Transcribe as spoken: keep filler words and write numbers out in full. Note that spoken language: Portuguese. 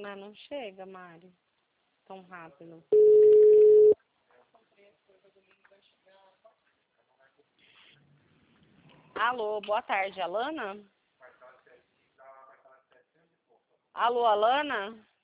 Ah, não chega, Mari. Tão rápido. Alô, boa tarde, Alana? Alô, Alana?